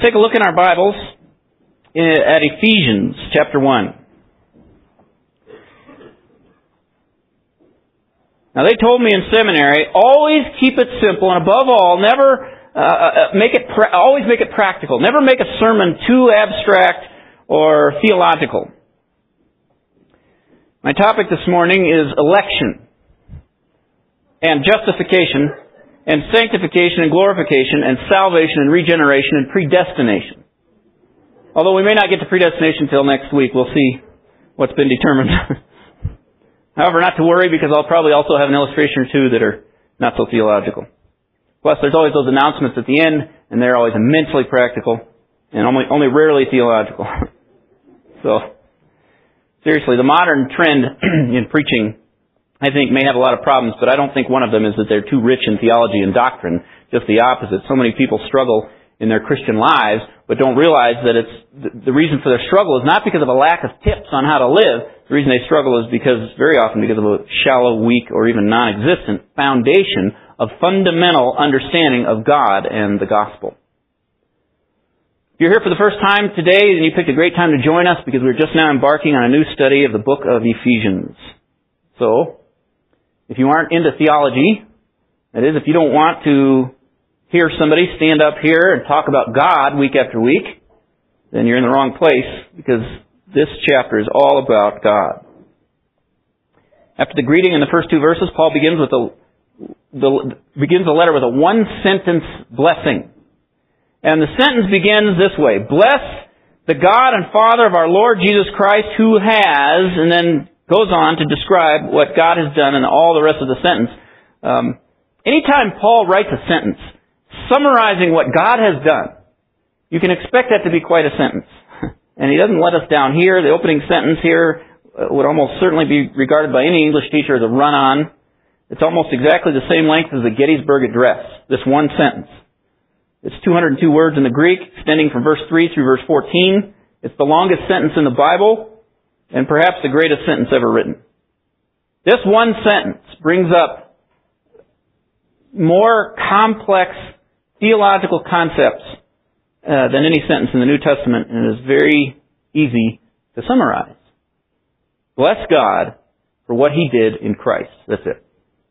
take a look in our Bibles at Ephesians chapter 1. Now, they told me in seminary, always keep it simple, and above all, never always make it practical. Never make a sermon too abstract or theological. My topic this morning is election and justification and sanctification and glorification and salvation and regeneration and predestination. Although we may not get to predestination until next week, we'll see what's been determined. However, not to worry, because I'll probably also have an illustration or two that are not so theological. Plus, there's always those announcements at the end, and they're always immensely practical and only rarely theological. So, seriously, the modern trend in preaching, I think, may have a lot of problems, but I don't think one of them is that they're too rich in theology and doctrine. Just the opposite. So many people struggle in their Christian lives, but don't realize that the reason for their struggle is not because of a lack of tips on how to live. The reason they struggle is very often because of a shallow, weak, or even non-existent foundation of fundamental understanding of God and the gospel. If you're here for the first time today, then you picked a great time to join us, because we're just now embarking on a new study of the book of Ephesians. So, if you aren't into theology, that is, if you don't want to hear somebody stand up here and talk about God week after week, then you're in the wrong place, because this chapter is all about God. After the greeting in the first two verses, Paul begins the letter with a one-sentence blessing. And the sentence begins this way: "Bless the God and Father of our Lord Jesus Christ, who has," and then goes on to describe what God has done and all the rest of the sentence. Anytime Paul writes a sentence summarizing what God has done, you can expect that to be quite a sentence. And he doesn't let us down here. The opening sentence here would almost certainly be regarded by any English teacher as a run-on. It's almost exactly the same length as the Gettysburg Address, this one sentence. It's 202 words in the Greek, extending from verse 3 through verse 14. It's the longest sentence in the Bible, and perhaps the greatest sentence ever written. This one sentence brings up more complex theological concepts than any sentence in the New Testament, and it is very easy to summarize. Bless God for what He did in Christ. That's it.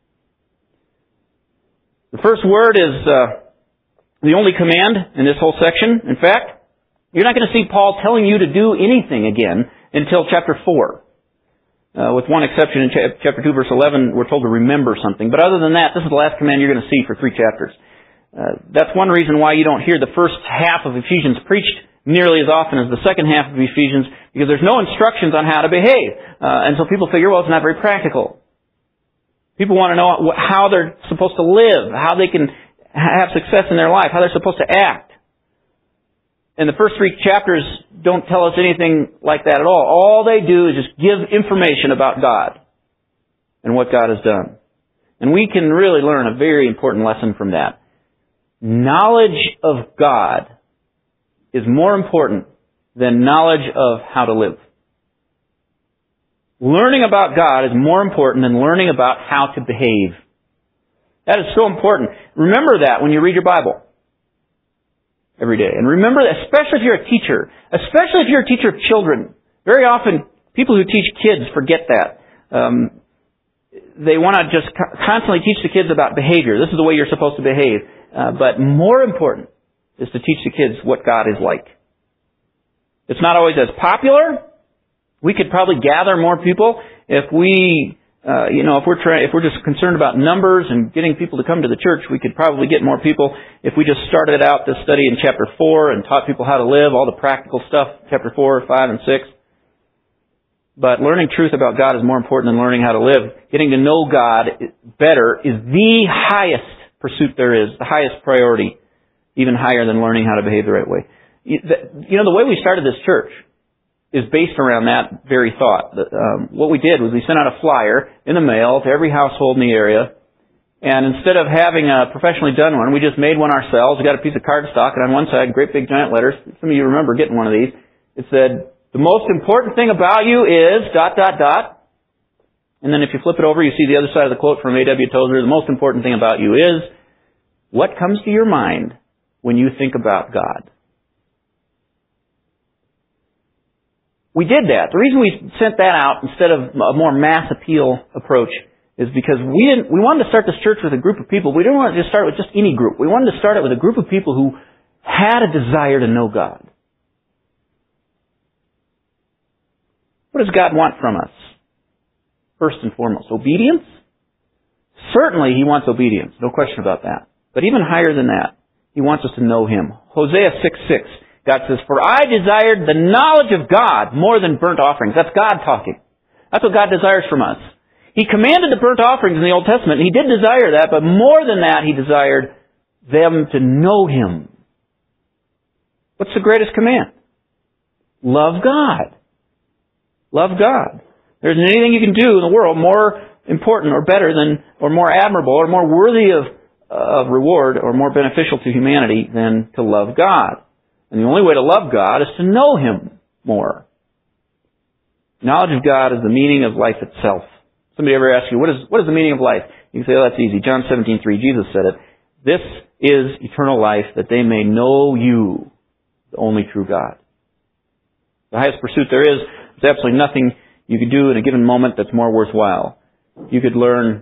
The first word is the only command in this whole section. In fact, you're not going to see Paul telling you to do anything again until chapter 4. With one exception, in chapter 2, verse 11, we're told to remember something. But other than that, this is the last command you're going to see for 3 chapters. That's one reason why you don't hear the first half of Ephesians preached nearly as often as the second half of Ephesians, because there's no instructions on how to behave. And so people figure, well, it's not very practical. People want to know how they're supposed to live, how they can have success in their life, how they're supposed to act. And the first 3 chapters don't tell us anything like that at all. All they do is just give information about God and what God has done. And we can really learn a very important lesson from that. Knowledge of God is more important than knowledge of how to live. Learning about God is more important than learning about how to behave. That is so important. Remember that when you read your Bible every day. And remember that, especially if you're a teacher, especially if you're a teacher of children. Very often, people who teach kids forget that. They want to just constantly teach the kids about behavior. This is the way you're supposed to behave. But more important is to teach the kids what God is like. It's not always as popular. We could probably gather more people if we, if we're just concerned about numbers and getting people to come to the church. We could probably get more people if we just started out this study in chapter 4 and taught people how to live, all the practical stuff, chapter 4, 5, and 6. But learning truth about God is more important than learning how to live. Getting to know God better is the highest pursuit there is, the highest priority, even higher than learning how to behave the right way. The way we started this church is based around that very thought. What we did was we sent out a flyer in the mail to every household in the area, and instead of having a professionally done one, we just made one ourselves. We got a piece of cardstock, and on one side, great big giant letters, some of you remember getting one of these, it said, "The most important thing about you is ... And then if you flip it over, you see the other side of the quote from A.W. Tozer. The most important thing about you is, what comes to your mind when you think about God? we did that. The reason we sent that out instead of a more mass appeal approach is because we wanted to start this church with a group of people. We didn't want to just start with just any group. We wanted to start it with a group of people who had a desire to know God. What does God want from us? First and foremost, obedience? Certainly He wants obedience, no question about that. But even higher than that, He wants us to know Him. Hosea 6:6, God says, "For I desired the knowledge of God more than burnt offerings." That's God talking. That's what God desires from us. He commanded the burnt offerings in the Old Testament, and He did desire that, but more than that, He desired them to know Him. What's the greatest command? Love God. Love God. There isn't anything you can do in the world more important or better than, or more admirable, or more worthy of reward, or more beneficial to humanity than to love God. And the only way to love God is to know Him more. Knowledge of God is the meaning of life itself. Somebody ever ask you, what is the meaning of life? You can say, oh, that's easy. John 17:3, Jesus said it. This is eternal life, that they may know you, the only true God. The highest pursuit there is, there's absolutely nothing you could do in a given moment that's more worthwhile. You could learn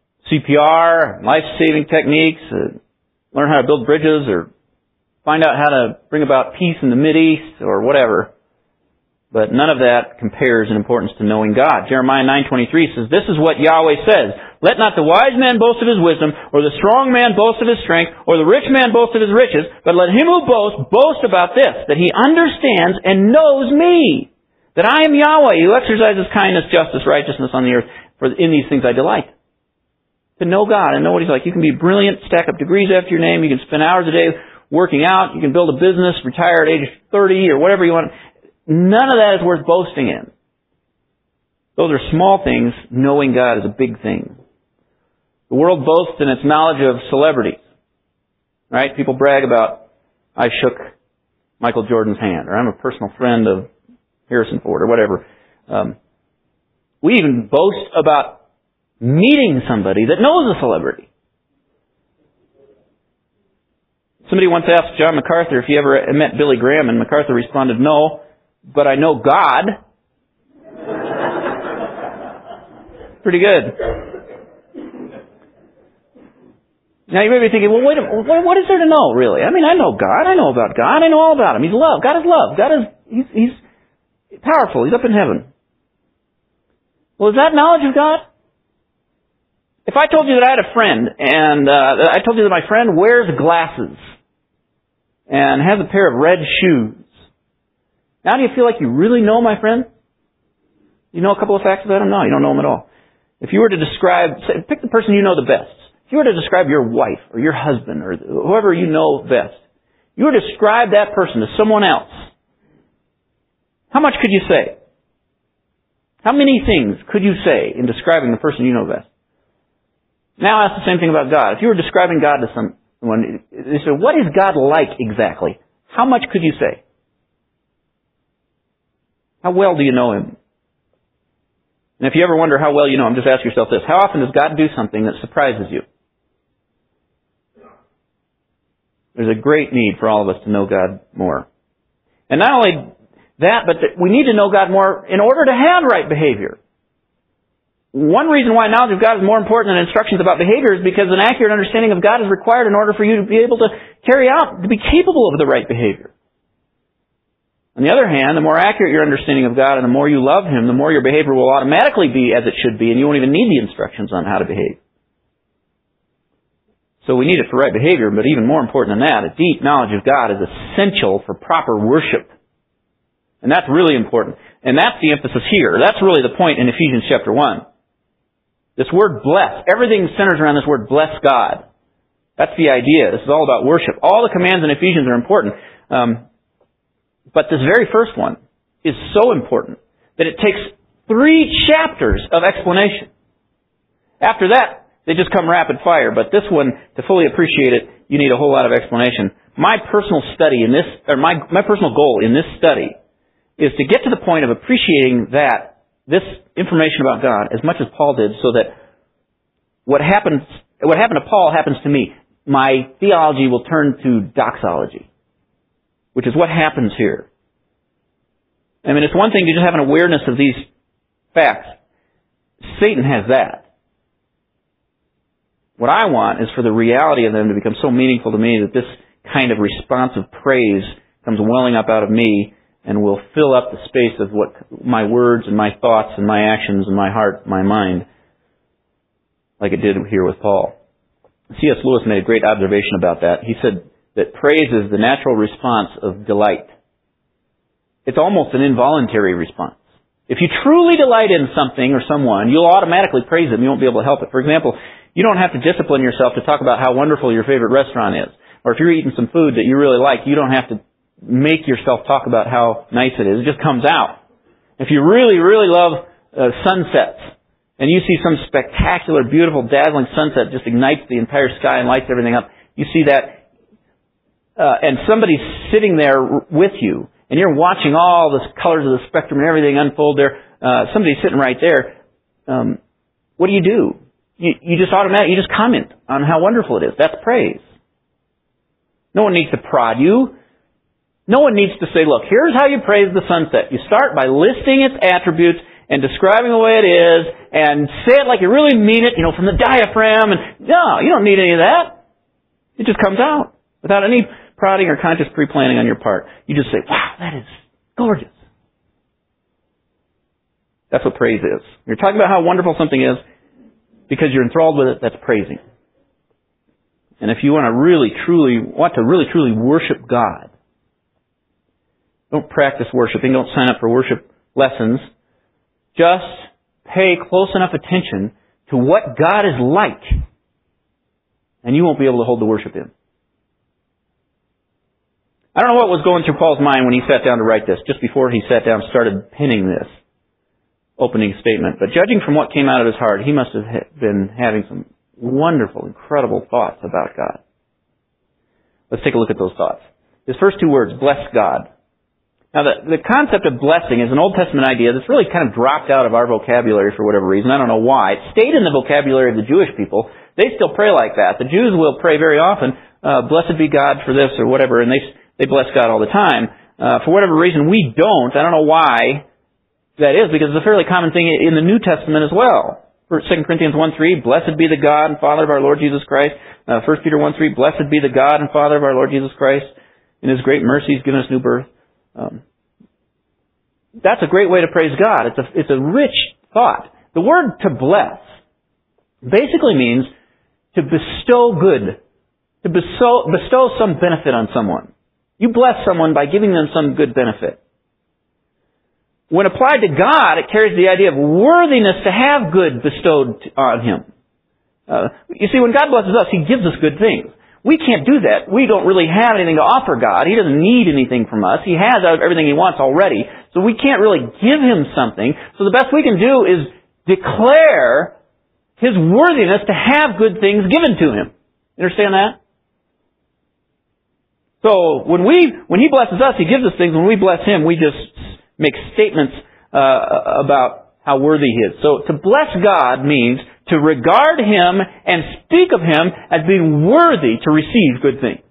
CPR, life-saving techniques, learn how to build bridges, or find out how to bring about peace in the Mideast, or whatever. But none of that compares in importance to knowing God. Jeremiah 9:23 says, "This is what Yahweh says, let not the wise man boast of his wisdom, or the strong man boast of his strength, or the rich man boast of his riches, but let him who boasts boast about this, that he understands and knows me, that I am Yahweh, who exercises kindness, justice, righteousness on the earth, for in these things I delight." To know God and know what He's like. You can be brilliant, stack up degrees after your name, you can spend hours a day working out, you can build a business, retire at age 30, or whatever you want. None of that is worth boasting in. Those are small things. Knowing God is a big thing. The world boasts in its knowledge of celebrities. Right? People brag about, I shook Michael Jordan's hand, or I'm a personal friend of Harrison Ford, or whatever. We even boast about meeting somebody that knows a celebrity. Somebody once asked John MacArthur if he ever met Billy Graham, and MacArthur responded, "No, but I know God." Pretty good. Now you may be thinking, well, wait a minute, what is there to know, really? I mean, I know God. I know about God. I know all about Him. He's love. God is love. He's powerful. He's up in heaven. Well, is that knowledge of God? If I told you that I had a friend, and I told you that my friend wears glasses, and has a pair of red shoes, now do you feel like you really know my friend? You know a couple of facts about him? No, you don't know him at all. If you were to pick the person you know the best. If you were to describe your wife, or your husband, or whoever you know best, you were to describe that person to someone else, how much could you say? How many things could you say in describing the person you know best? Now ask the same thing about God. If you were describing God to someone, they say, what is God like exactly? How much could you say? How well do you know Him? And if you ever wonder how well you know Him, just ask yourself this. How often does God do something that surprises you? There's a great need for all of us to know God more. And not only that, but we need to know God more in order to have right behavior. One reason why knowledge of God is more important than instructions about behavior is because an accurate understanding of God is required in order for you to be able to to be capable of the right behavior. On the other hand, the more accurate your understanding of God and the more you love Him, the more your behavior will automatically be as it should be, and you won't even need the instructions on how to behave. So we need it for right behavior, but even more important than that, a deep knowledge of God is essential for proper worship. And that's really important. And that's the emphasis here. That's really the point in Ephesians chapter 1. This word bless, everything centers around this word bless God. That's the idea. This is all about worship. All the commands in Ephesians are important. But this very first one is so important that it takes 3 chapters of explanation. After that, they just come rapid fire. But this one, to fully appreciate it, you need a whole lot of explanation. My personal study in this, or my personal goal in this study is to get to the point of appreciating this information about God as much as Paul did, so that what happened to Paul happens to me. My theology will turn to doxology, which is what happens here. I mean, it's one thing to just have an awareness of these facts. Satan has that. What I want is for the reality of them to become so meaningful to me that this kind of responsive praise comes welling up out of me and will fill up the space of what my words and my thoughts and my actions and my heart, my mind, like it did here with Paul. C.S. Lewis made a great observation about that. He said that praise is the natural response of delight. It's almost an involuntary response. If you truly delight in something or someone, you'll automatically praise them. You won't be able to help it. For example, you don't have to discipline yourself to talk about how wonderful your favorite restaurant is. Or if you're eating some food that you really like, you don't have to make yourself talk about how nice it is. It just comes out. If you really, really love sunsets, and you see some spectacular, beautiful, dazzling sunset just ignites the entire sky and lights everything up, you see that, and somebody's sitting there with you, and you're watching all the colors of the spectrum and everything unfold there. Somebody's sitting right there. What do? You just automatically, you just comment on how wonderful it is. That's praise. No one needs to prod you. No one needs to say, look, here's how you praise the sunset. You start by listing its attributes and describing the way it is and say it like you really mean it, from the diaphragm. And no, you don't need any of that. It just comes out without any prodding or conscious pre-planning on your part. You just say, wow, that is gorgeous. That's what praise is. You're talking about how wonderful something is because you're enthralled with it. That's praising. And if you want to really truly worship God, don't practice worshiping. Don't sign up for worship lessons. Just pay close enough attention to what God is like, and you won't be able to hold the worship in. I don't know what was going through Paul's mind when he sat down to write this, just before he sat down and started penning this opening statement. But judging from what came out of his heart, he must have been having some wonderful, incredible thoughts about God. Let's take a look at those thoughts. His first two words, bless God. Now, the concept of blessing is an Old Testament idea that's really kind of dropped out of our vocabulary for whatever reason. I don't know why. It stayed in the vocabulary of the Jewish people. They still pray like that. The Jews will pray very often, blessed be God for this or whatever, and they bless God all the time. For whatever reason, we don't. I don't know why that is, because it's a fairly common thing in the New Testament as well. 2 Corinthians 1:3, blessed be the God and Father of our Lord Jesus Christ. 1 Peter 1:3, blessed be the God and Father of our Lord Jesus Christ. In His great mercy, He's given us new birth. That's a great way to praise God. It's a rich thought. The word to bless basically means to bestow good, to bestow some benefit on someone. You bless someone by giving them some good benefit. When applied to God, it carries the idea of worthiness to have good bestowed on Him. You see, when God blesses us, He gives us good things. We can't do that. We don't really have anything to offer God. He doesn't need anything from us. He has everything He wants already. So we can't really give Him something. So the best we can do is declare His worthiness to have good things given to Him. You understand that? So when He blesses us, He gives us things. When we bless Him, we just make statements about how worthy He is. So to bless God means to regard Him and speak of Him as being worthy to receive good things.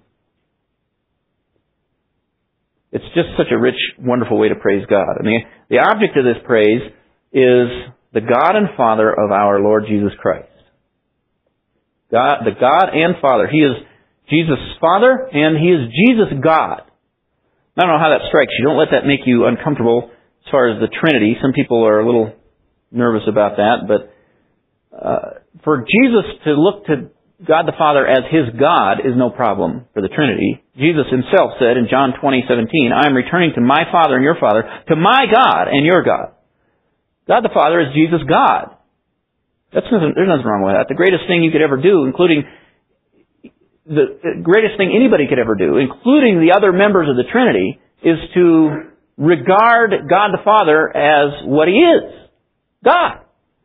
It's just such a rich, wonderful way to praise God. And the object of this praise is the God and Father of our Lord Jesus Christ. The God and Father. He is Jesus' Father and He is Jesus' God. I don't know how that strikes you. Don't let that make you uncomfortable as far as the Trinity. Some people are a little nervous about that, but for Jesus to look to God the Father as His God is no problem for the Trinity. Jesus Himself said in John 20:17, I am returning to my Father and your Father, to my God and your God. God the Father is Jesus' God. There's nothing wrong with that. The greatest thing you could ever do, including the greatest thing anybody could ever do, including the other members of the Trinity, is to regard God the Father as what He is. God.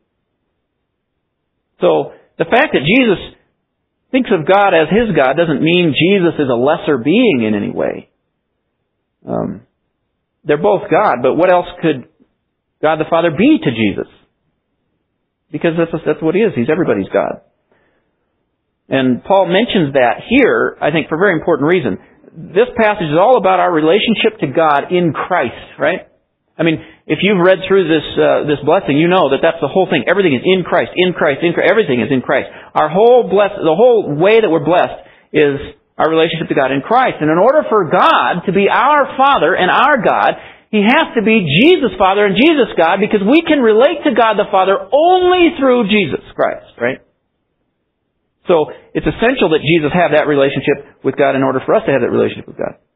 So, the fact that Jesus thinks of God as His God doesn't mean Jesus is a lesser being in any way. They're both God, but what else could God the Father be to Jesus? Because that's what He is. He's everybody's God. And Paul mentions that here, I think, for a very important reason. This passage is all about our relationship to God in Christ, right? I mean, if you've read through this blessing, you know that that's the whole thing. Everything is in Christ, in Christ, in Christ. Everything is in Christ. The whole way that we're blessed is our relationship to God in Christ. And in order for God to be our Father and our God, He has to be Jesus Father and Jesus God, because we can relate to God the Father only through Jesus Christ, right? So it's essential that Jesus have that relationship with God in order for us to have that relationship with God.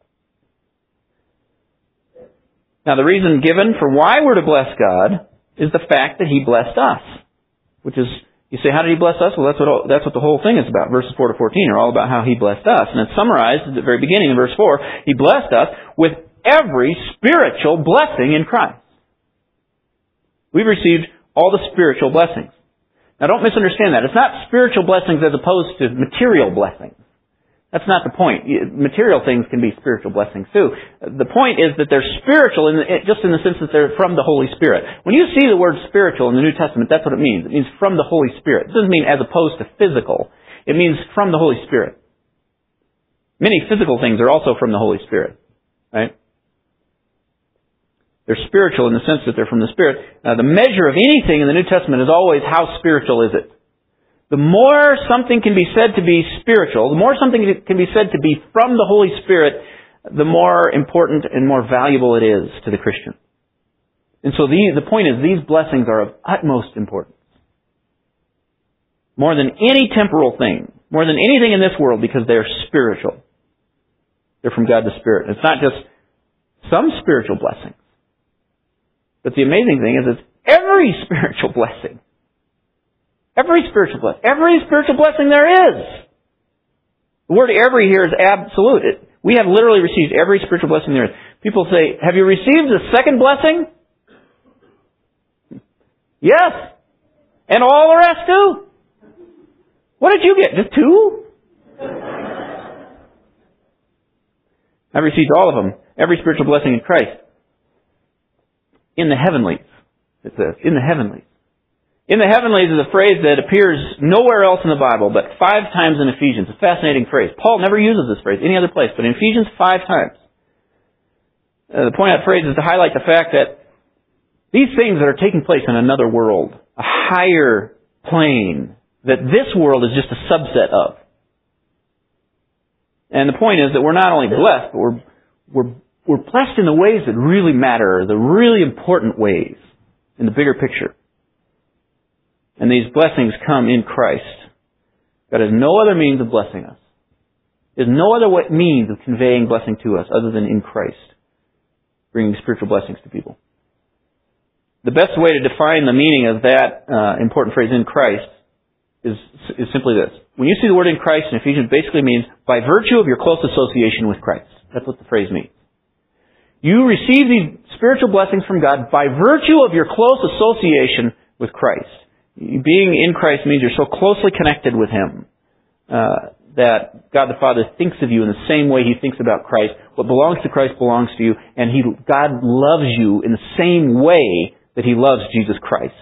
Now, the reason given for why we're to bless God is the fact that He blessed us. Which is, you say, how did He bless us? Well, that's what the whole thing is about. Verses 4 to 14 are all about how He blessed us. And it's summarized at the very beginning in verse 4. He blessed us with every spiritual blessing in Christ. We've received all the spiritual blessings. Now, don't misunderstand that. It's not spiritual blessings as opposed to material blessings. That's not the point. Material things can be spiritual blessings too. The point is that they're spiritual just in the sense that they're from the Holy Spirit. When you see the word spiritual in the New Testament, that's what it means. It means from the Holy Spirit. It doesn't mean as opposed to physical. It means from the Holy Spirit. Many physical things are also from the Holy Spirit. Right? They're spiritual in the sense that they're from the Spirit. Now, the measure of anything in the New Testament is always how spiritual is it. The more something can be said to be spiritual, the more something can be said to be from the Holy Spirit, the more important and more valuable it is to the Christian. And so the point is, these blessings are of utmost importance. More than any temporal thing, more than anything in this world, because they're spiritual. They're from God the Spirit. It's not just some spiritual blessings. But the amazing thing is it's every spiritual blessing. Every spiritual blessing. Every spiritual blessing there is. The word every here is absolute. We have literally received every spiritual blessing there is. People say, have you received the second blessing? Yes. And all the rest too? What did you get? Just two? I've received all of them. Every spiritual blessing in Christ. In the heavenlies. It says, in the heavenlies. In the heavenlies is a phrase that appears nowhere else in the Bible, but 5 times in Ephesians. A fascinating phrase. Paul never uses this phrase any other place, but in Ephesians 5 times. The point of that phrase is to highlight the fact that these things that are taking place in another world, a higher plane, that this world is just a subset of. And the point is that we're not only blessed, but we're blessed in the ways that really matter, the really important ways in the bigger picture. And these blessings come in Christ. God has no other means of blessing us. There's no other means of conveying blessing to us other than in Christ, bringing spiritual blessings to people. The best way to define the meaning of that important phrase, in Christ, is simply this. When you see the word in Christ in Ephesians, it basically means by virtue of your close association with Christ. That's what the phrase means. You receive these spiritual blessings from God by virtue of your close association with Christ. Being in Christ means you're so closely connected with Him that God the Father thinks of you in the same way He thinks about Christ. What belongs to Christ belongs to you, and God loves you in the same way that He loves Jesus Christ.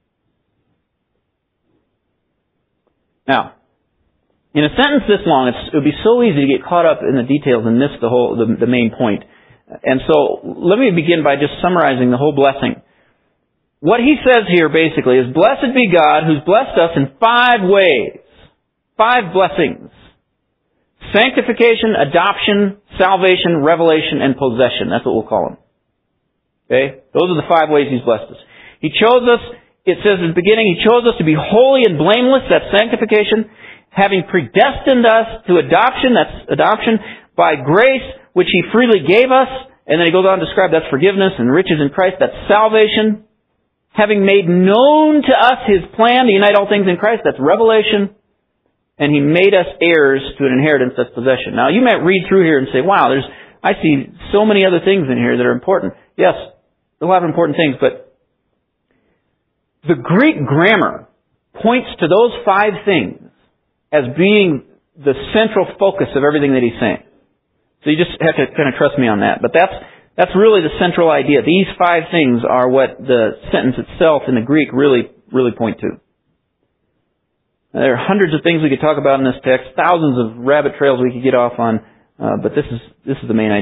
Now, in a sentence this long, it would be so easy to get caught up in the details and miss the main point. And so, let me begin by just summarizing the whole blessing. What he says here basically is, blessed be God who's blessed us in 5 ways. 5 blessings. Sanctification, adoption, salvation, revelation, and possession. That's what we'll call them. Okay? Those are the 5 ways He's blessed us. He chose us, it says at the beginning, He chose us to be holy and blameless. That's sanctification. Having predestined us to adoption. That's adoption. By grace, which He freely gave us. And then he goes on to describe that's forgiveness and riches in Christ. That's salvation. Having made known to us His plan to unite all things in Christ, that's revelation. And He made us heirs to an inheritance, that's possession. Now, you might read through here and say, wow, I see so many other things in here that are important. Yes, there's a lot of important things, but the Greek grammar points to those 5 things as being the central focus of everything that he's saying. So you just have to kind of trust me on that. But that's really the central idea. These 5 things are what the sentence itself in the Greek really point to. Now, there are hundreds of things we could talk about in this text, thousands of rabbit trails we could get off on, but this is the main idea.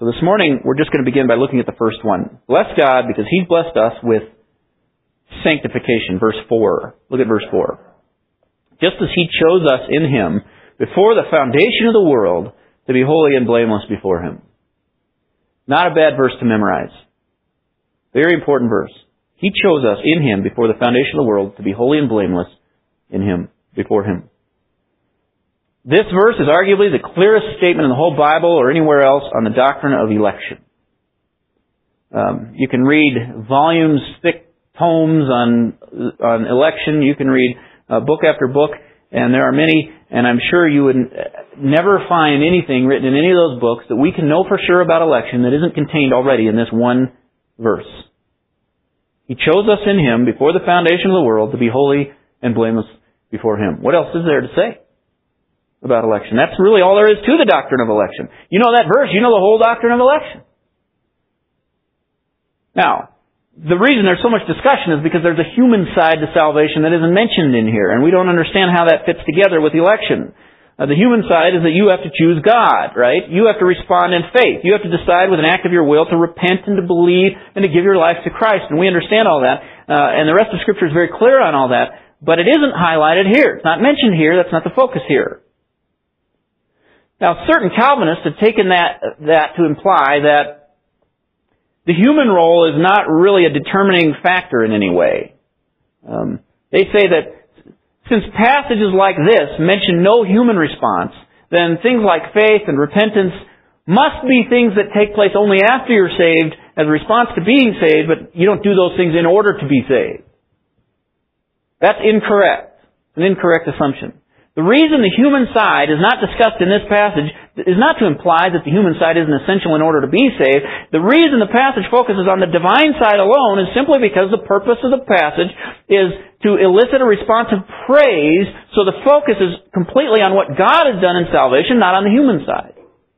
So this morning, we're just going to begin by looking at the first one. Bless God because He's blessed us with sanctification. Verse 4. Look at verse 4. Just as He chose us in Him before the foundation of the world to be holy and blameless before Him. Not a bad verse to memorize. Very important verse. He chose us in Him before the foundation of the world to be holy and blameless in Him, before Him. This verse is arguably the clearest statement in the whole Bible or anywhere else on the doctrine of election. You can read volumes, thick tomes on election. You can read book after book, and there are many, and I'm sure you would never find anything written in any of those books that we can know for sure about election that isn't contained already in this one verse. He chose us in Him before the foundation of the world to be holy and blameless before Him. What else is there to say about election? That's really all there is to the doctrine of election. You know that verse, you know the whole doctrine of election. Now, the reason there's so much discussion is because there's a human side to salvation that isn't mentioned in here, and we don't understand how that fits together with election. The human side is that you have to choose God, right? You have to respond in faith. You have to decide with an act of your will to repent and to believe and to give your life to Christ. And we understand all that. And the rest of Scripture is very clear on all that. But it isn't highlighted here. It's not mentioned here. That's not the focus here. Now, certain Calvinists have taken that to imply that the human role is not really a determining factor in any way. They say that since passages like this mention no human response, then things like faith and repentance must be things that take place only after you're saved as a response to being saved, but you don't do those things in order to be saved. That's incorrect. It's an incorrect assumption. The reason the human side is not discussed in this passage is not to imply that the human side isn't essential in order to be saved. The reason the passage focuses on the divine side alone is simply because the purpose of the passage is to elicit a response of praise, so the focus is completely on what God has done in salvation, not on the human side.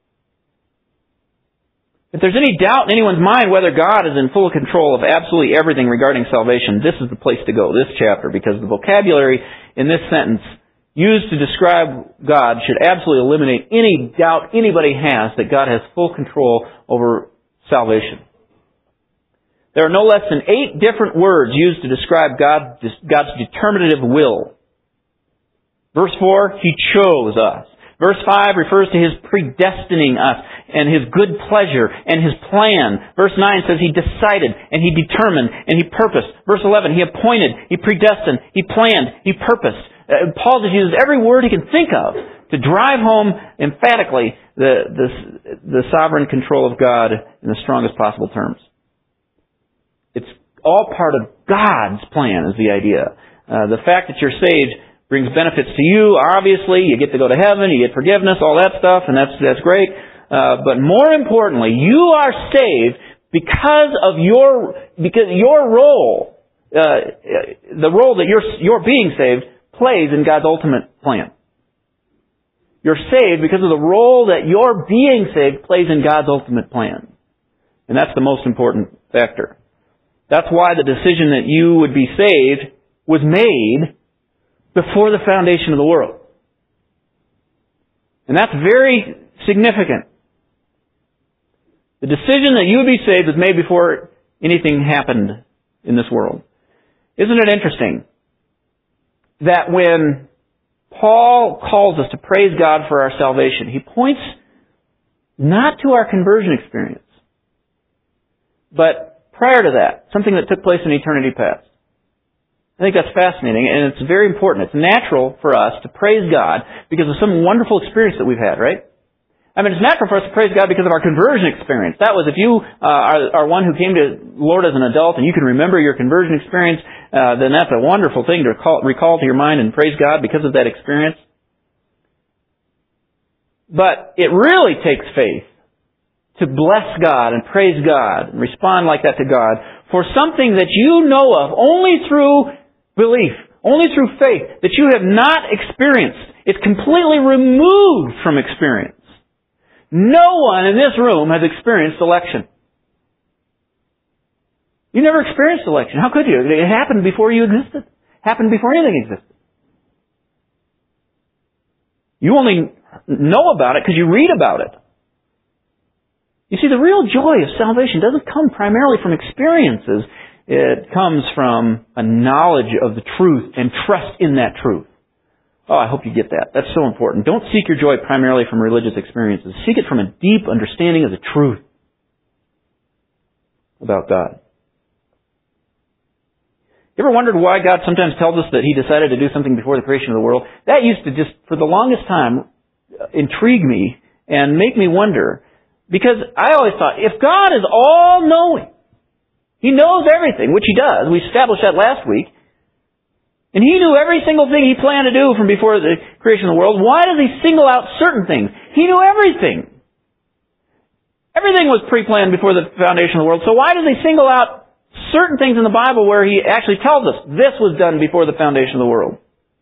If there's any doubt in anyone's mind whether God is in full control of absolutely everything regarding salvation, this is the place to go, this chapter, because the vocabulary in this sentence used to describe God should absolutely eliminate any doubt anybody has that God has full control over salvation. There are no less than 8 different words used to describe God's determinative will. Verse 4, He chose us. Verse 5 refers to His predestining us and His good pleasure and His plan. Verse 9 says He decided and He determined and He purposed. Verse 11, He appointed, He predestined, He planned, He purposed. Paul just uses every word he can think of to drive home emphatically the sovereign control of God in the strongest possible terms. It's all part of God's plan is the idea. The fact that you're saved brings benefits to you, obviously. You get to go to heaven, you get forgiveness, all that stuff, and that's great. But more importantly, you are saved because your role, the role that you're being saved, plays in God's ultimate plan. You're saved because of the role that your being saved plays in God's ultimate plan. And that's the most important factor. That's why the decision that you would be saved was made before the foundation of the world. And that's very significant. The decision that you would be saved was made before anything happened in this world. Isn't it interesting that when Paul calls us to praise God for our salvation, he points not to our conversion experience, but prior to that, something that took place in eternity past. I think that's fascinating, and it's very important. It's natural for us to praise God because of some wonderful experience that we've had, right? I mean, it's natural for us to praise God because of our conversion experience. That was, if you are one who came to the Lord as an adult and you can remember your conversion experience, then that's a wonderful thing to recall to your mind and praise God because of that experience. But it really takes faith to bless God and praise God and respond like that to God for something that you know of only through belief, only through faith, that you have not experienced. It's completely removed from experience. No one in this room has experienced election. You never experienced election. How could you? It happened before you existed. It happened before anything existed. You only know about it because you read about it. You see, the real joy of salvation doesn't come primarily from experiences. It comes from a knowledge of the truth and trust in that truth. Oh, I hope you get that. That's so important. Don't seek your joy primarily from religious experiences. Seek it from a deep understanding of the truth about God. You ever wondered why God sometimes tells us that He decided to do something before the creation of the world? That used to just, for the longest time, intrigue me and make me wonder. Because I always thought, if God is all-knowing, He knows everything, which He does. We established that last week. And He knew every single thing He planned to do from before the creation of the world. Why does He single out certain things? He knew everything. Everything was pre-planned before the foundation of the world. So why does He single out certain things in the Bible where He actually tells us this was done before the foundation of the world?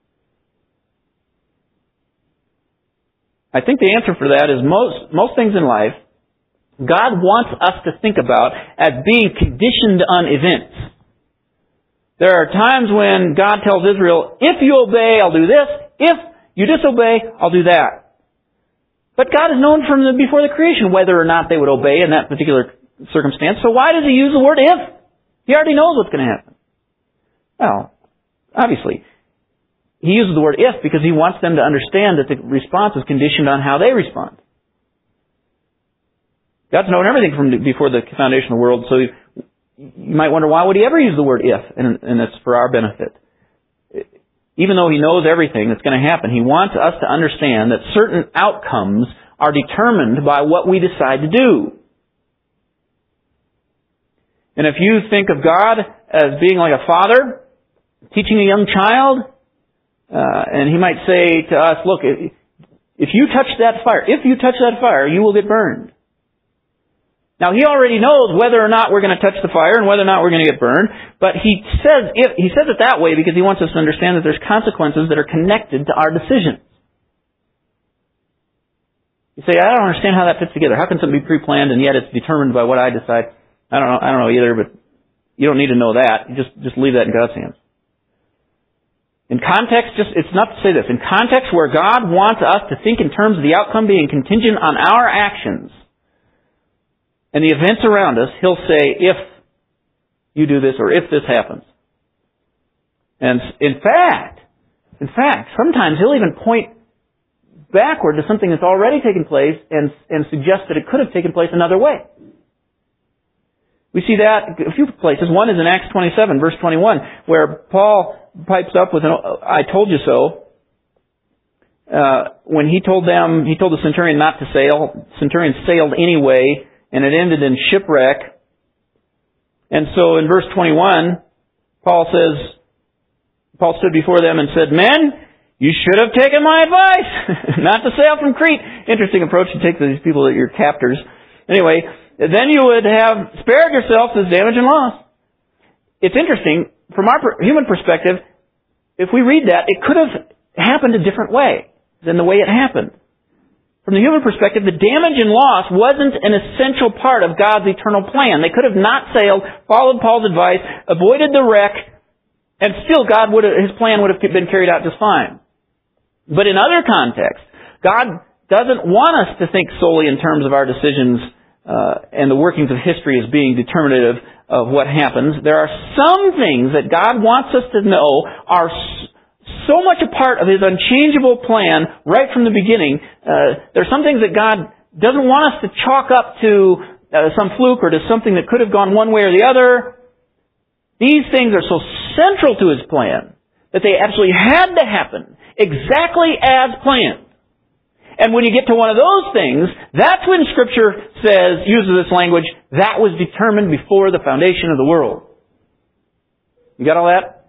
I think the answer for that is most things in life, God wants us to think about as being conditioned on events. There are times when God tells Israel, if you obey, I'll do this. If you disobey, I'll do that. But God has known from before the creation whether or not they would obey in that particular circumstance. So why does He use the word if? He already knows what's going to happen. Well, obviously, He uses the word if because He wants them to understand that the response is conditioned on how they respond. God's known everything from before the foundation of the world, so you might wonder, why would He ever use the word if? And it's for our benefit. Even though He knows everything that's going to happen, He wants us to understand that certain outcomes are determined by what we decide to do. And if you think of God as being like a father, teaching a young child, and He might say to us, look, if you touch that fire, you will get burned. Now, He already knows whether or not we're going to touch the fire and whether or not we're going to get burned, but He says it that way because He wants us to understand that there's consequences that are connected to our decisions. You say, I don't understand how that fits together. How can something be pre-planned and yet it's determined by what I decide? I don't know either, but you don't need to know that. You just leave that in God's hands. In context, it's not to say this. In context where God wants us to think in terms of the outcome being contingent on our actions and the events around us, He'll say, if you do this or if this happens. And in fact, sometimes He'll even point backward to something that's already taken place and suggest that it could have taken place another way. We see that a few places. One is in Acts 27, verse 21, where Paul pipes up with an I told you so. When he told the centurion not to sail. Centurion sailed anyway, and it ended in shipwreck. And so in verse 21, Paul stood before them and said, men, you should have taken my advice not to sail from Crete. Interesting approach to take to these people that you're captors. Anyway, then you would have spared yourself this damage and loss. It's interesting, from our human perspective, if we read that, it could have happened a different way than the way it happened. From the human perspective, the damage and loss wasn't an essential part of God's eternal plan. They could have not sailed, followed Paul's advice, avoided the wreck, and still His plan would have been carried out just fine. But in other contexts, God doesn't want us to think solely in terms of our decisions and the workings of history as being determinative of what happens. There are some things that God wants us to know are so much a part of His unchangeable plan right from the beginning. There are some things that God doesn't want us to chalk up to some fluke or to something that could have gone one way or the other. These things are so central to His plan that they absolutely had to happen exactly as planned. And when you get to one of those things, that's when Scripture uses this language, that was determined before the foundation of the world. You got all that?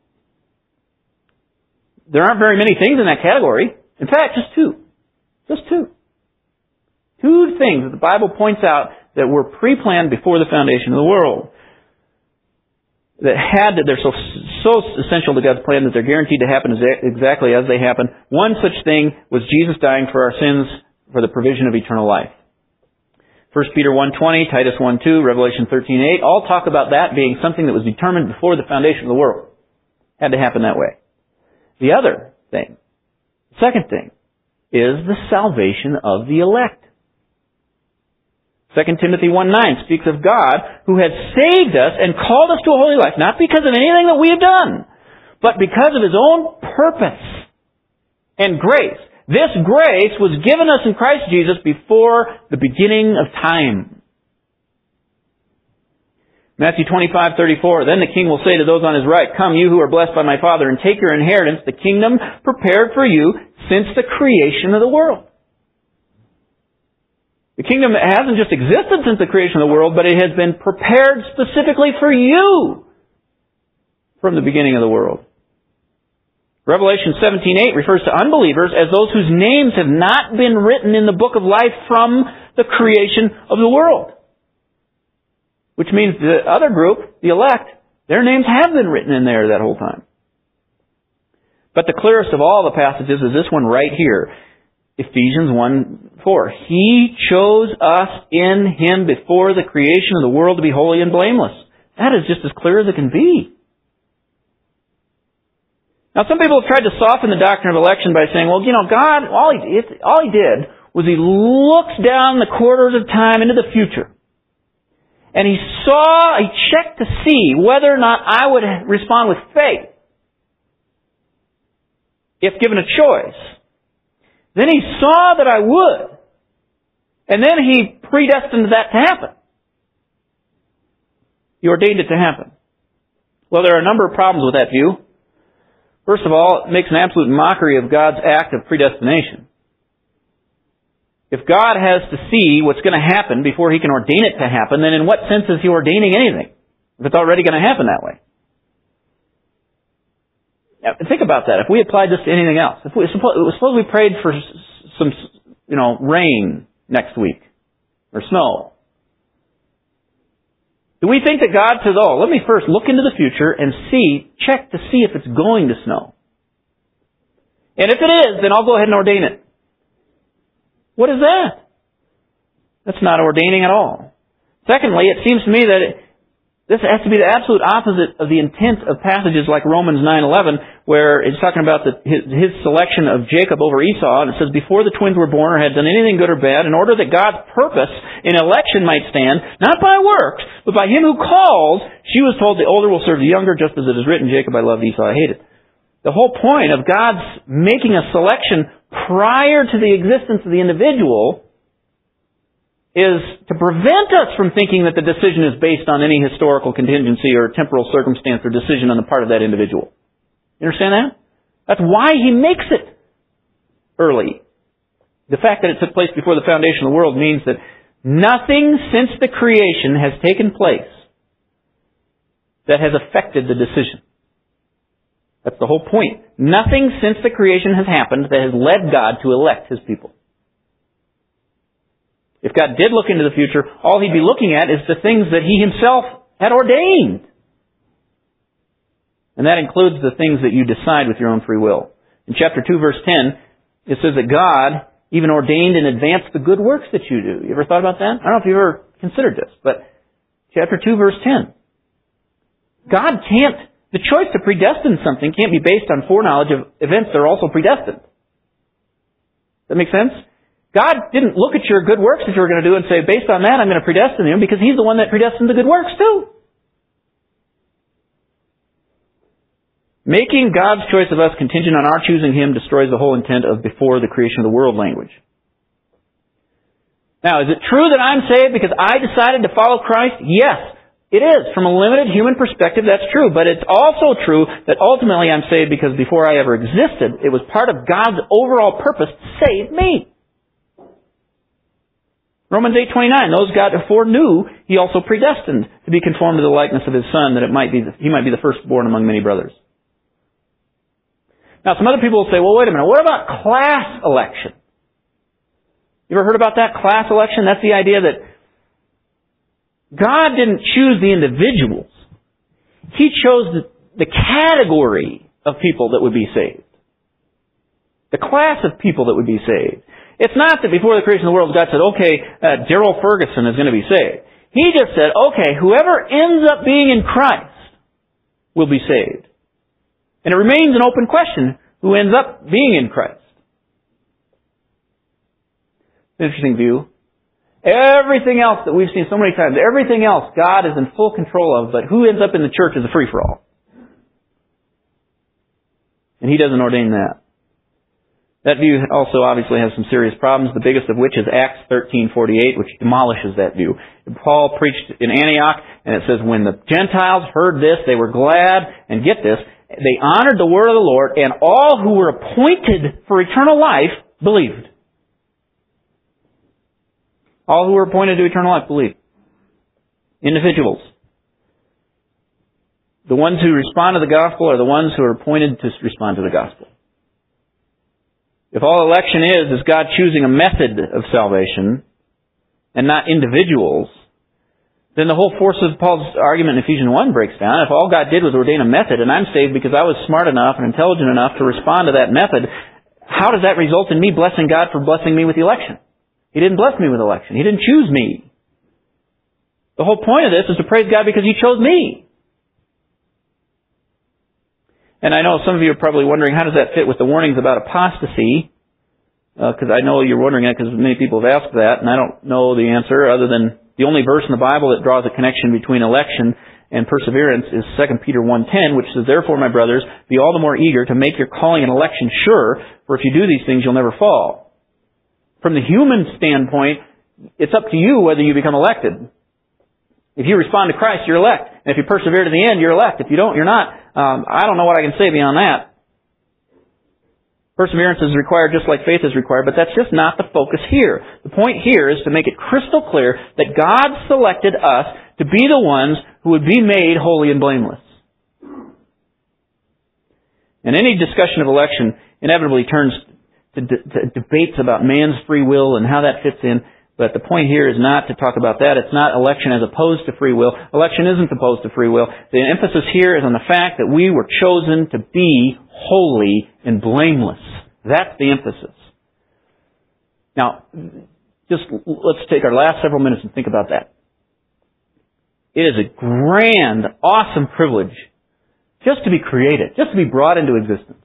There aren't very many things in that category. In fact, just two. Just two. Two things that the Bible points out that were pre-planned before the foundation of the world. They're so essential to God's plan that they're guaranteed to happen exactly as they happen. One such thing was Jesus dying for our sins for the provision of eternal life. 1 Peter 1:20, Titus 1:2, Revelation 13:8, all talk about that being something that was determined before the foundation of the world. Had to happen that way. The other thing, second thing, is the salvation of the elect. 2 Timothy 1:9 speaks of God who has saved us and called us to a holy life, not because of anything that we have done, but because of His own purpose and grace. This grace was given us in Christ Jesus before the beginning of time. Matthew 25:34, then the king will say to those on his right, come, you who are blessed by my Father, and take your inheritance, the kingdom prepared for you since the creation of the world. The kingdom hasn't just existed since the creation of the world, but it has been prepared specifically for you from the beginning of the world. Revelation 17:8 refers to unbelievers as those whose names have not been written in the book of life from the creation of the world. Which means the other group, the elect, their names have been written in there that whole time. But the clearest of all the passages is this one right here. Ephesians 1:4. He chose us in Him before the creation of the world to be holy and blameless. That is just as clear as it can be. Now some people have tried to soften the doctrine of election by saying, well, God, all He did was He looks down the corridors of time into the future. And He checked to see whether or not I would respond with faith if given a choice. Then He saw that I would. And then He predestined that to happen. He ordained it to happen. Well, there are a number of problems with that view. First of all, it makes an absolute mockery of God's act of predestination. If God has to see what's going to happen before He can ordain it to happen, then in what sense is He ordaining anything? If it's already going to happen that way. Now, think about that. If we applied this to anything else, suppose we prayed for some, rain next week or snow. Do we think that God says, let me first look into the future and check to see if it's going to snow? And if it is, then I'll go ahead and ordain it. What is that? That's not ordaining at all. Secondly, it seems to me that this has to be the absolute opposite of the intent of passages like Romans 9:11, where it's talking about his selection of Jacob over Esau, and it says, before the twins were born or had done anything good or bad, in order that God's purpose in election might stand, not by works, but by Him who calls, she was told the older will serve the younger, just as it is written, Jacob I loved, Esau I hated. The whole point of God's making a selection prior to the existence of the individual is to prevent us from thinking that the decision is based on any historical contingency or temporal circumstance or decision on the part of that individual. You understand that? That's why He makes it early. The fact that it took place before the foundation of the world means that nothing since the creation has taken place that has affected the decision. That's the whole point. Nothing since the creation has happened that has led God to elect His people. If God did look into the future, all He'd be looking at is the things that He Himself had ordained. And that includes the things that you decide with your own free will. In chapter 2, verse 10, it says that God even ordained in advance the good works that you do. You ever thought about that? I don't know if you've ever considered this, but chapter 2, verse 10. God can't, the choice to predestine something can't be based on foreknowledge of events that are also predestined. Does that make sense? God didn't look at your good works that you were going to do and say, based on that, I'm going to predestine you, because He's the one that predestined the good works too. Making God's choice of us contingent on our choosing Him destroys the whole intent of before the creation of the world language. Now, is it true that I'm saved because I decided to follow Christ? Yes, it is. From a limited human perspective, that's true. But it's also true that ultimately I'm saved because before I ever existed, it was part of God's overall purpose to save me. Romans 8:29, those God foreknew, He also predestined to be conformed to the likeness of His Son, that He might be the firstborn among many brothers. Now, some other people will say, well, wait a minute, what about class election? You ever heard about that, class election? That's the idea that God didn't choose the individuals. He chose the category of people that would be saved. The class of people that would be saved. It's not that before the creation of the world, God said, okay, Daryl Ferguson is going to be saved. He just said, okay, whoever ends up being in Christ will be saved. And it remains an open question, who ends up being in Christ. Interesting view. Everything else that we've seen so many times, everything else God is in full control of, but who ends up in the church is a free-for-all. And He doesn't ordain that. That view also obviously has some serious problems, the biggest of which is Acts 13:48, which demolishes that view. Paul preached in Antioch, and it says, when the Gentiles heard this, they were glad, and get this, they honored the word of the Lord, and all who were appointed for eternal life believed. All who were appointed to eternal life believed. Individuals. The ones who respond to the gospel are the ones who are appointed to respond to the gospel. If all election is God choosing a method of salvation and not individuals, then the whole force of Paul's argument in Ephesians 1 breaks down. If all God did was ordain a method, and I'm saved because I was smart enough and intelligent enough to respond to that method, how does that result in me blessing God for blessing me with the election? He didn't bless me with election. He didn't choose me. The whole point of this is to praise God because He chose me. And I know some of you are probably wondering, how does that fit with the warnings about apostasy? Because I know you're wondering that because many people have asked that, and I don't know the answer other than the only verse in the Bible that draws a connection between election and perseverance is 2 Peter 1:10, which says, therefore, my brothers, be all the more eager to make your calling and election sure, for if you do these things, you'll never fall. From the human standpoint, it's up to you whether you become elected. If you respond to Christ, you're elect. And if you persevere to the end, you're elect. If you don't, you're not. I don't know what I can say beyond that. Perseverance is required just like faith is required, but that's just not the focus here. The point here is to make it crystal clear that God selected us to be the ones who would be made holy and blameless. And any discussion of election inevitably turns to debates about man's free will and how that fits in. But the point here is not to talk about that. It's not election as opposed to free will. Election isn't opposed to free will. The emphasis here is on the fact that we were chosen to be holy and blameless. That's the emphasis. Now, just let's take our last several minutes and think about that. It is a grand, awesome privilege just to be created, just to be brought into existence.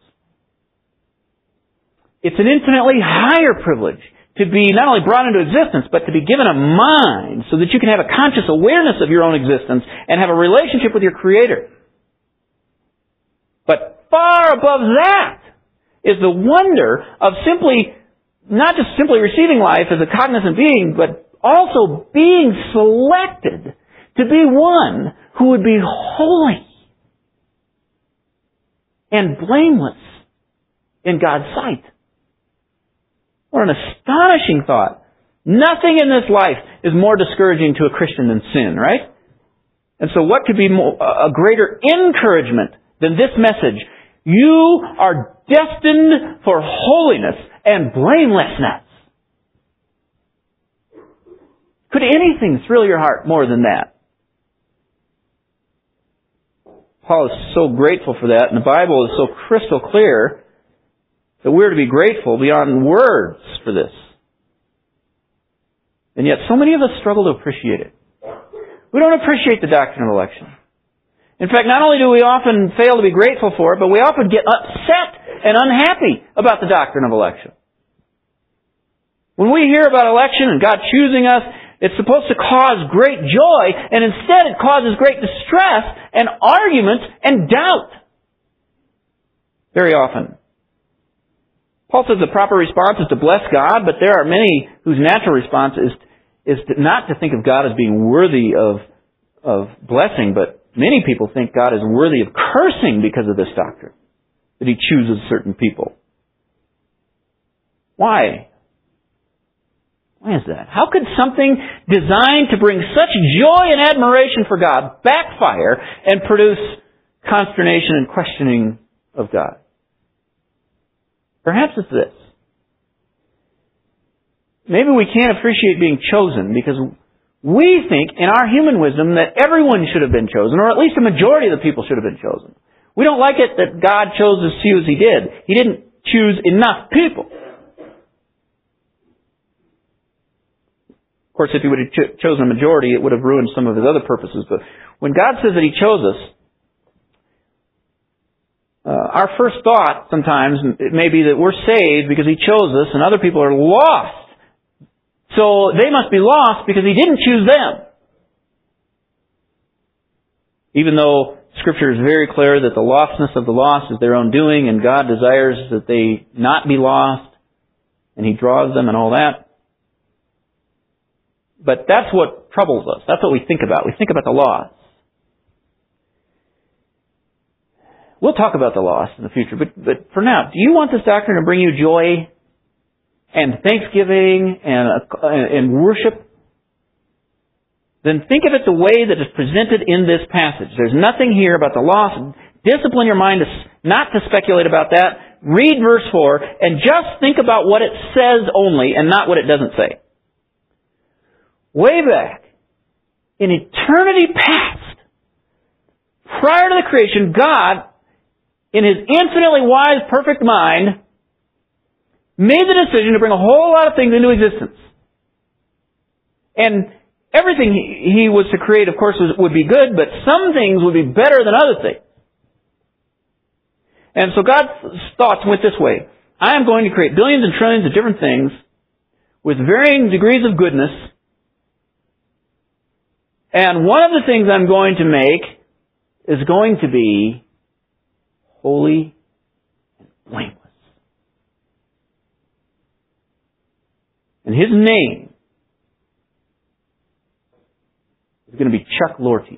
It's an infinitely higher privilege to be not only brought into existence, but to be given a mind so that you can have a conscious awareness of your own existence and have a relationship with your Creator. But far above that is the wonder of not just simply receiving life as a cognizant being, but also being selected to be one who would be holy and blameless in God's sight. What an astonishing thought. Nothing in this life is more discouraging to a Christian than sin, right? And so what could be a greater encouragement than this message? You are destined for holiness and blamelessness. Could anything thrill your heart more than that? Paul is so grateful for that, and the Bible is so crystal clear that we're to be grateful beyond words for this. And yet so many of us struggle to appreciate it. We don't appreciate the doctrine of election. In fact, not only do we often fail to be grateful for it, but we often get upset and unhappy about the doctrine of election. When we hear about election and God choosing us, it's supposed to cause great joy, and instead it causes great distress and argument and doubt. Very often. Paul says the proper response is to bless God, but there are many whose natural response is not to think of God as being worthy of blessing, but many people think God is worthy of cursing because of this doctrine, that He chooses certain people. Why? Why is that? How could something designed to bring such joy and admiration for God backfire and produce consternation and questioning of God? Perhaps it's this. Maybe we can't appreciate being chosen because we think in our human wisdom that everyone should have been chosen, or at least a majority of the people should have been chosen. We don't like it that God chose as few as He did. He didn't choose enough people. Of course, if He would have chosen a majority, it would have ruined some of His other purposes. But when God says that He chose us, our first thought sometimes it may be that we're saved because He chose us and other people are lost So they must be lost because He didn't choose them. Even though Scripture is very clear that the lostness of the lost is their own doing, and God desires that they not be lost, and He draws them and all that. But that's what troubles us. That's what we think about. We think about the lost. We'll talk about the lost in the future, but for now, do you want this doctrine to bring you joy and thanksgiving and worship? Then think of it the way that is presented in this passage. There's nothing here about the lost. Discipline your mind not to speculate about that. Read verse 4 and just think about what it says only and not what it doesn't say. Way back, in eternity past, prior to the creation, God, in His infinitely wise, perfect mind, made the decision to bring a whole lot of things into existence. And everything He was to create, of course, would be good, but some things would be better than other things. And so God's thoughts went this way. I am going to create billions and trillions of different things with varying degrees of goodness. And one of the things I'm going to make is going to be holy and blameless. And His name is going to be Chuck Lorty.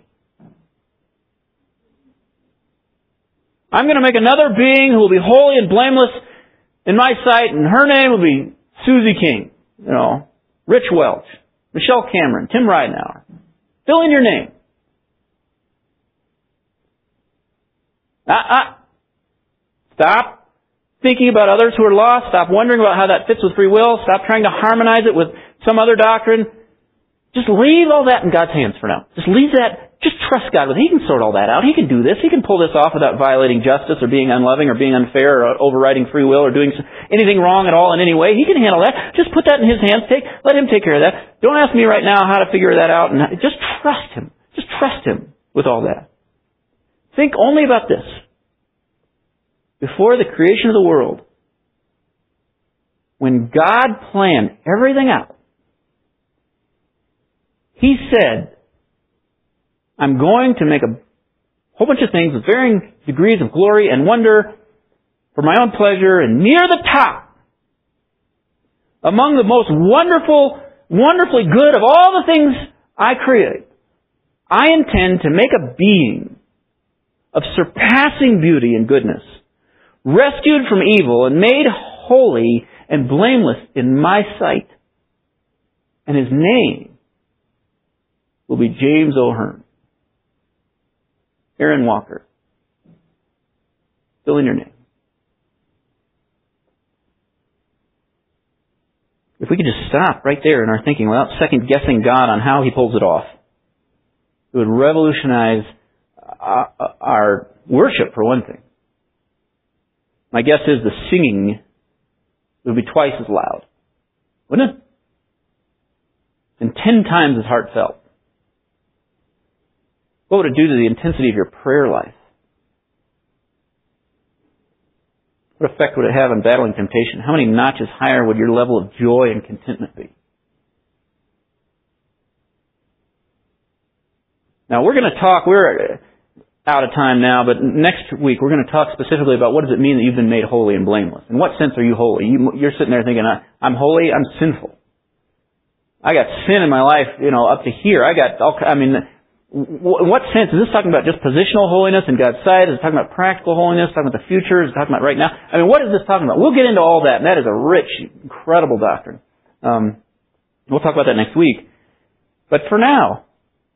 I'm going to make another being who will be holy and blameless in my sight, and her name will be Susie King, Rich Welch, Michelle Cameron, Tim Ridenhour. Fill in your name. Stop thinking about others who are lost. Stop wondering about how that fits with free will. Stop trying to harmonize it with some other doctrine. Just leave all that in God's hands for now. Just leave that. Just trust God with it. He can sort all that out. He can do this. He can pull this off without violating justice or being unloving or being unfair or overriding free will or doing anything wrong at all in any way. He can handle that. Just put that in His hands. Let Him take care of that. Don't ask me right now how to figure that out. And just trust Him. Just trust Him with all that. Think only about this. Before the creation of the world, when God planned everything out, He said, I'm going to make a whole bunch of things with varying degrees of glory and wonder for my own pleasure, and near the top, among the most wonderfully good of all the things I create, I intend to make a being of surpassing beauty and goodness, rescued from evil and made holy and blameless in my sight. And His name will be James O'Hearn. Aaron Walker. Fill in your name. If we could just stop right there in our thinking without second-guessing God on how He pulls it off, it would revolutionize our worship, for one thing. My guess is the singing would be twice as loud, wouldn't it? And 10 times as heartfelt. What would it do to the intensity of your prayer life? What effect would it have on battling temptation? How many notches higher would your level of joy and contentment be? Now we're out of time now, but next week we're going to talk specifically about what does it mean that you've been made holy and blameless. In what sense are you holy? You're sitting there thinking, I'm holy, I'm sinful. I got sin in my life, up to here. In what sense? Is this talking about just positional holiness in God's sight? Is it talking about practical holiness? Talking about the future? Is it talking about right now? What is this talking about? We'll get into all that, and that is a rich, incredible doctrine. We'll talk about that next week. But for now,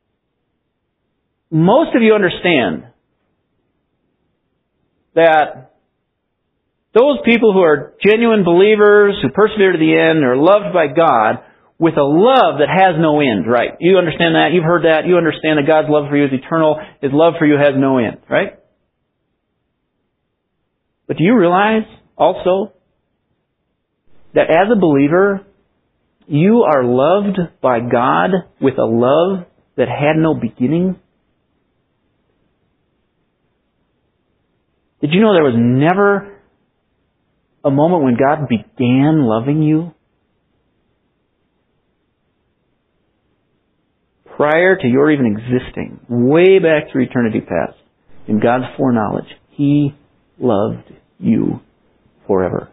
most of you understand that those people who are genuine believers, who persevere to the end, are loved by God, with a love that has no end, right? You understand that? You've heard that. You understand that God's love for you is eternal. His love for you has no end, right? But do you realize also that as a believer, you are loved by God with a love that had no beginning? Did you know there was never a moment when God began loving you? prior to your even existing, way back through eternity past, in God's foreknowledge, He loved you forever.